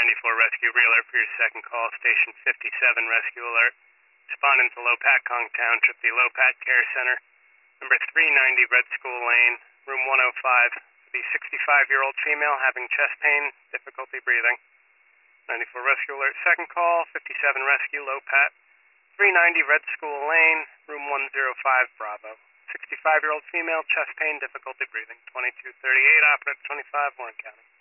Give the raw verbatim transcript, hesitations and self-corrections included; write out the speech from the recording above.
ninety-four Rescue Reeler for your second call, Station fifty-seven Rescue Alert. Responding to Lopat, Kong Township, the Lopat Care Center, number three ninety Red School Lane, room one oh five. The sixty-five-year-old female having chest pain, difficulty breathing. ninety-four Rescue Alert, second call, fifty-seven Rescue, Lopat, three ninety Red School Lane, room one oh five, Bravo. sixty-five-year-old female, chest pain, difficulty breathing. twenty-two thirty-eight, operative twenty-five, Warren County.